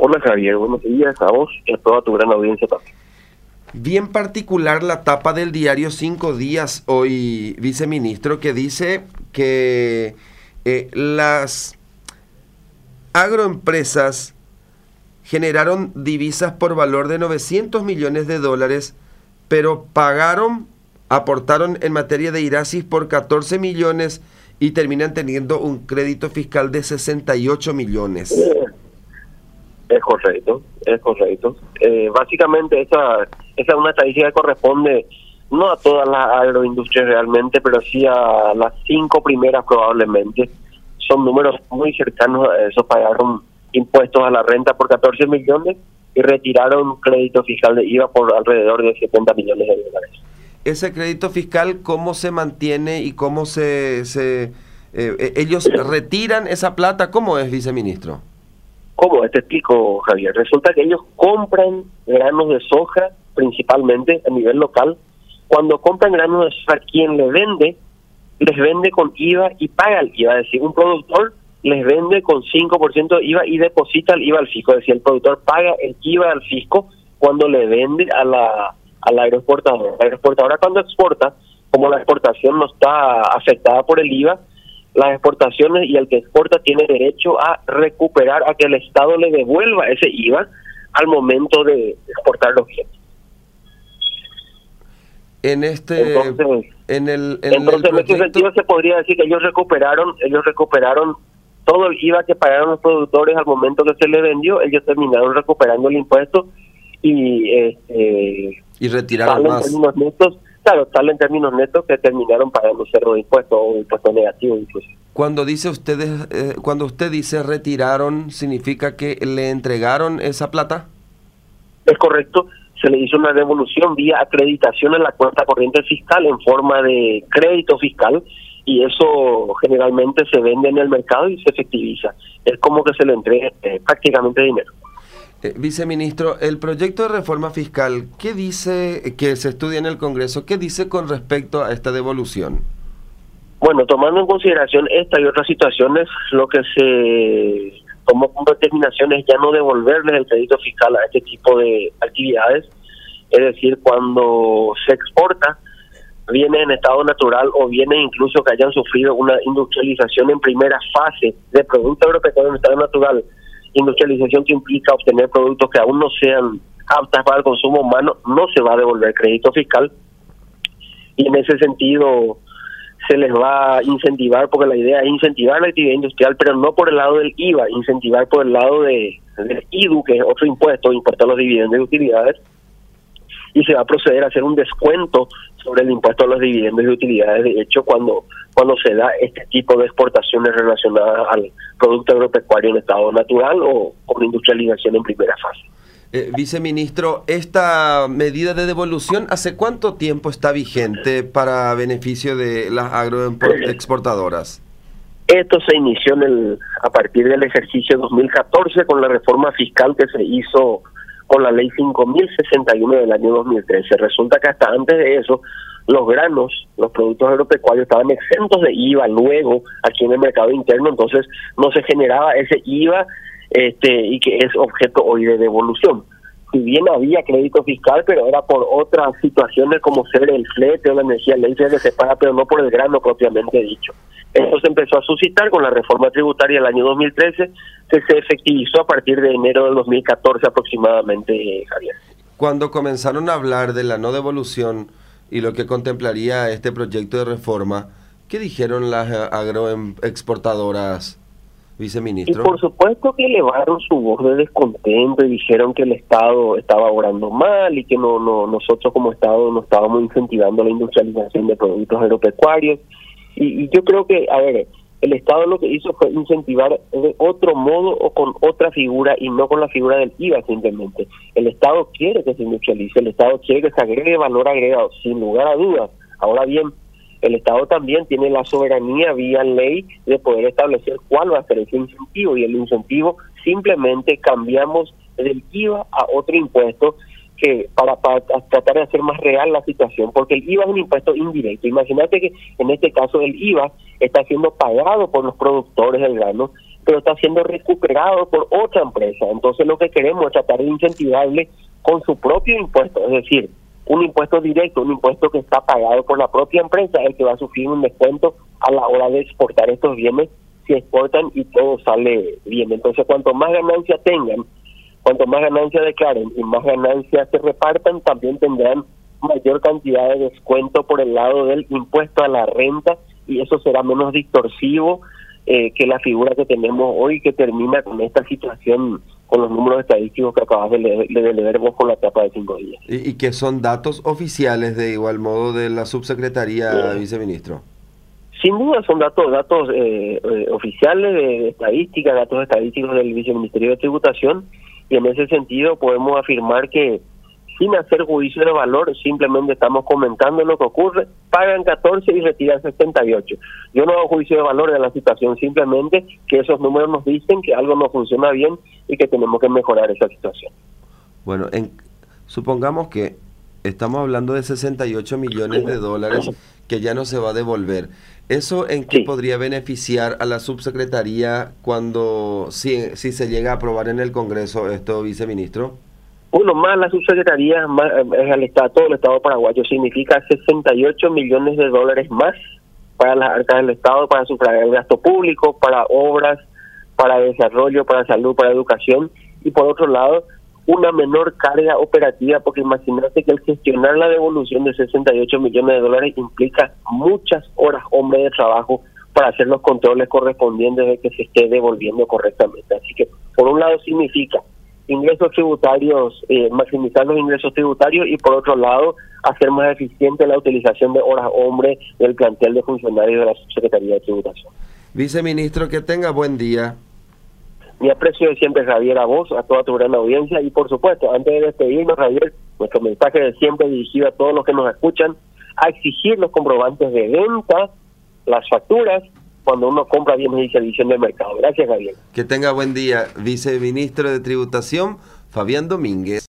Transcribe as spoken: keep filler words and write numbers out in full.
Hola Javier, buenos días a vos y a toda tu gran audiencia también. Bien particular la tapa del diario Cinco Días hoy, viceministro, que dice que eh, las agroempresas generaron divisas por valor de novecientos millones de dólares, pero pagaron, aportaron en materia de IRASIS por catorce millones y terminan teniendo un crédito fiscal de sesenta y ocho millones. Eh, es correcto, es correcto. Eh, básicamente esa, esa es una estadística que corresponde no a todas las agroindustrias realmente, pero sí a las cinco primeras probablemente. Son números muy cercanos a eso. Pagaron impuestos a la renta por catorce millones y retiraron crédito fiscal de I V A por alrededor de setenta millones de dólares. Ese crédito fiscal, ¿cómo se mantiene y cómo se... se eh, ellos retiran esa plata? ¿Cómo es, viceministro? ¿Cómo? Te explico, Javier. Resulta que ellos compran granos de soja, principalmente a nivel local. Cuando compran granos de soja, quien le vende, les vende con I V A y paga el I V A. Es decir, un productor les vende con cinco por ciento de I V A y deposita el I V A al fisco. Es decir, el productor paga el I V A al fisco cuando le vende a la, a la agroexportadora. La agroexportadora cuando exporta, como la exportación no está afectada por el I V A, las exportaciones y el que exporta tiene derecho a recuperar, a que el Estado le devuelva ese I V A al momento de exportar los bienes. En este, entonces, en el, en entonces el en ese sentido se podría decir que ellos recuperaron, ellos recuperaron todo el I V A que pagaron los productores al momento que se les vendió. Ellos terminaron recuperando el impuesto y este, y retiraron más. En términos netos, claro, tal en términos netos que terminaron pagando cero de impuesto o impuesto negativo incluso. Cuando dice ustedes, eh, cuando usted dice retiraron, ¿significa que le entregaron esa plata? Es correcto. Se le hizo una devolución vía acreditación en la cuenta corriente fiscal en forma de crédito fiscal y eso generalmente se vende en el mercado y se efectiviza. Es como que se le entregue eh, prácticamente dinero. Eh, viceministro, el proyecto de reforma fiscal, ¿qué dice que se estudia en el Congreso? ¿Qué dice con respecto a esta devolución? Bueno, tomando en consideración esta y otras situaciones, lo que se tomó como determinación es ya no devolverles el crédito fiscal a este tipo de actividades. Es decir, cuando se exporta bienes en estado natural o bienes incluso que hayan sufrido una industrialización en primera fase de producto agropecuario en estado natural, industrialización que implica obtener productos que aún no sean aptas para el consumo humano, no se va a devolver crédito fiscal. Y en ese sentido se les va a incentivar, porque la idea es incentivar la actividad industrial, pero no por el lado del I V A, incentivar por el lado de del I D U, que es otro impuesto, impuesto a los dividendos de utilidades, y se va a proceder a hacer un descuento sobre el impuesto a los dividendos de utilidades, de hecho, cuando cuando se da este tipo de exportaciones relacionadas al producto agropecuario en estado natural o con industrialización en primera fase. Eh, viceministro, ¿esta medida de devolución hace cuánto tiempo está vigente para beneficio de las agroexportadoras? Esto se inició en el, a partir del ejercicio dos mil catorce con la reforma fiscal que se hizo con la ley cinco mil sesenta y uno del año dos mil trece. Resulta que hasta antes de eso, los granos, los productos agropecuarios estaban exentos de I V A luego aquí en el mercado interno, entonces no se generaba ese I V A este y que es objeto hoy de devolución. Si bien había crédito fiscal, pero era por otras situaciones como ser el flete o la energía eléctrica que se paga, pero no por el grano propiamente dicho. Esto se empezó a suscitar con la reforma tributaria del año dos mil trece, que se efectivizó a partir de enero del dos mil catorce aproximadamente, Javier. Cuando comenzaron a hablar de la no devolución y lo que contemplaría este proyecto de reforma, ¿qué dijeron las agroexportadoras, viceministro? Y por supuesto que elevaron su voz de descontento y dijeron que el Estado estaba obrando mal y que no no nosotros como Estado no estábamos incentivando la industrialización de productos agropecuarios. Y, y yo creo que, a ver, el Estado lo que hizo fue incentivar de otro modo o con otra figura y no con la figura del I V A simplemente. El Estado quiere que se industrialice, el Estado quiere que se agregue valor agregado, sin lugar a dudas. Ahora bien, el Estado también tiene la soberanía vía ley de poder establecer cuál va a ser ese incentivo, y el incentivo simplemente cambiamos del I V A a otro impuesto que para, para tratar de hacer más real la situación, porque el I V A es un impuesto indirecto. Imagínate que en este caso el I V A está siendo pagado por los productores del grano pero está siendo recuperado por otra empresa. Entonces lo que queremos es tratar de incentivarle con su propio impuesto, es decir, un impuesto directo, un impuesto que está pagado por la propia empresa, el que va a sufrir un descuento a la hora de exportar estos bienes, si exportan y todo sale bien. Entonces, cuanto más ganancia tengan, cuanto más ganancia declaren y más ganancias se repartan, también tendrán mayor cantidad de descuento por el lado del impuesto a la renta, y eso será menos distorsivo eh, que la figura que tenemos hoy, que termina con esta situación, con los números estadísticos que acabas de leer, de leer vos con la etapa de cinco días. Y, y que son datos oficiales de igual modo de la subsecretaría, eh, viceministro. Sin duda son datos datos eh, eh, oficiales de, de estadística, datos estadísticos del Viceministerio de Tributación, y en ese sentido podemos afirmar que sin hacer juicio de valor, simplemente estamos comentando lo que ocurre, pagan catorce y retiran setenta y ocho. Yo no hago juicio de valor de la situación, simplemente que esos números nos dicen que algo no funciona bien y que tenemos que mejorar esa situación. Bueno, en, supongamos que estamos hablando de sesenta y ocho millones de dólares que ya no se va a devolver. ¿Eso en qué sí. podría beneficiar a la subsecretaría cuando, si, si se llega a aprobar en el Congreso esto, viceministro? Uno más la subsecretaría, más es al Estado, todo el Estado paraguayo, significa sesenta y ocho millones de dólares más para las arcas del Estado, para sufragar el gasto público, para obras, para desarrollo, para salud, para educación, y por otro lado, una menor carga operativa, porque imagínate que el gestionar la devolución de sesenta y ocho millones de dólares implica muchas horas hombre de trabajo para hacer los controles correspondientes de que se esté devolviendo correctamente. Así que, por un lado, significa ingresos tributarios, eh, maximizar los ingresos tributarios, y por otro lado, hacer más eficiente la utilización de horas hombre del plantel de funcionarios de la Subsecretaría de Tributación. Viceministro, que tenga buen día. Mi aprecio de siempre, Javier, a vos, a toda tu gran audiencia, y por supuesto, antes de despedirnos, Javier, nuestro mensaje de siempre dirigido a todos los que nos escuchan, a exigir los comprobantes de venta, las facturas, cuando uno compra bienes y servicios en el mercado. Gracias, Javier. Que tenga buen día. Viceministro de Tributación, Fabián Domínguez.